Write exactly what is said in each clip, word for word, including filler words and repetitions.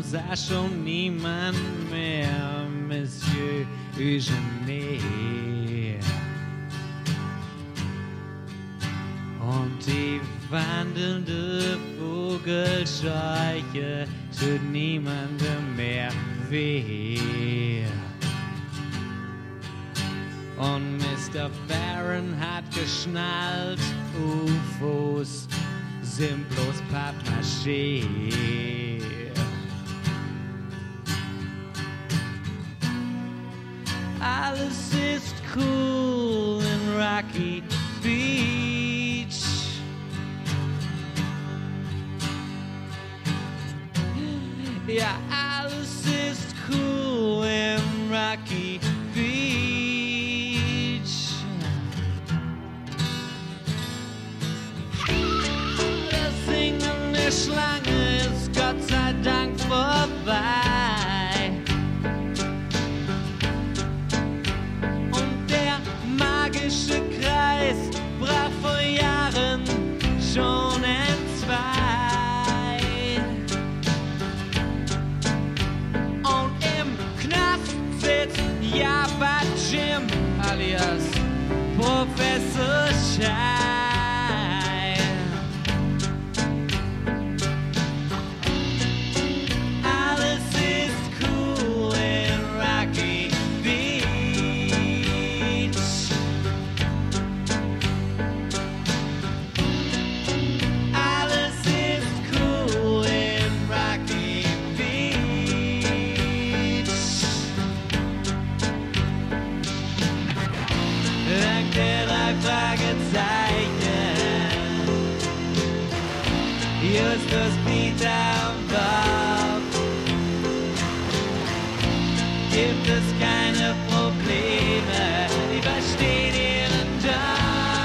sah schon niemand mehr, Monsieur Eugenie. Und die wandelnde Vogelscheuche tut niemandem mehr weh. Und Mister Farron hat geschnallt, U F Os sind bloß Pappmaché. Alles ist cool in Rocky Beach. Ja, alles ist cool in Rocky Beach. Das Singen der Schlange ist Gott sei Dank vorbei. Und der magische Kreis brach vor Jahren schon entzwei. Jabba Jim alias Professor Shai. Alles ist cool in Rocky Beach. Alles ist cool in Rocky Beach. Dank der drei Fragezeichen, Justus, Peter und Bob, gibt es keine Probleme, die verstehen ihren Job.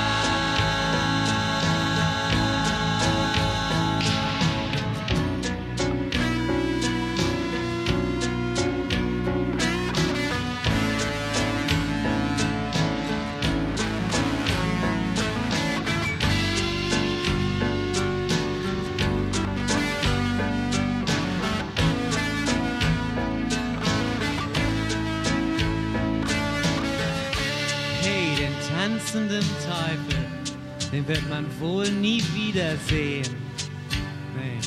Tanzenden Teufel, den wird man wohl nie wiedersehen. Nee.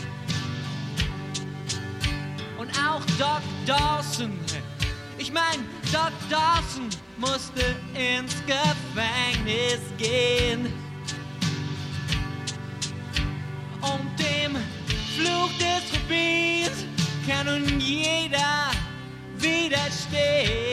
Und auch Doc Dawson, ich mein, Doc Dawson musste ins Gefängnis gehen. Und dem Fluch des Rubins kann nun jeder widerstehen.